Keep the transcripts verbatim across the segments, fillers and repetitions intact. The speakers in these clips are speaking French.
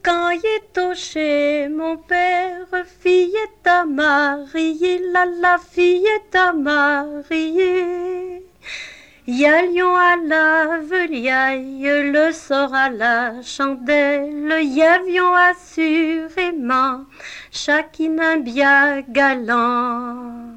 Quand il est au chez mon père, fillette à marier, la la fillette à marier. Y a lion à la veliaille, le sort à la chandelle, y avion assurément, chacun bien galant.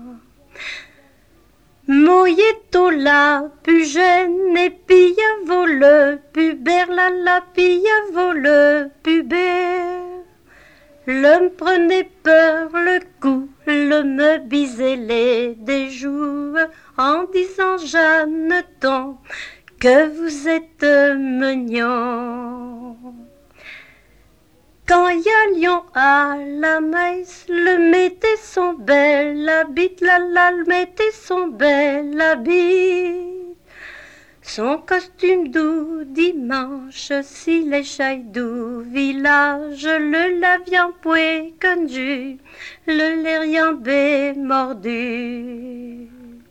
Moyeto la plus jeune et puis vaut le pubère, la la puis vaut le pubère. L'homme prenait peur le coup, le me bisait les des joues en disant Jeanneton que vous êtes mignon. Quand y a lion à la messe, le mettait son bel habit, la la le mettait son bel habit. Son costume doux dimanche, si les chailles doux village, le lavian poué conduit, le lérien bé mordu.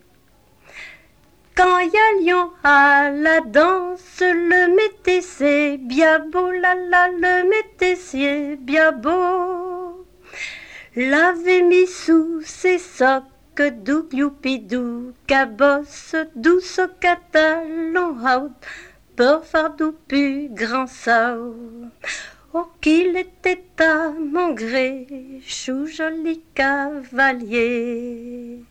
Quand y a lion à la danse, le mettait c'est bien beau, la la le mettait c'est bien beau. L'avait mis sous ses socs, doux gloupidou, cabosse, douce catalon haut, pour faire du plus grand saut. Oh qu'il était à mon gré, chou joli cavalier.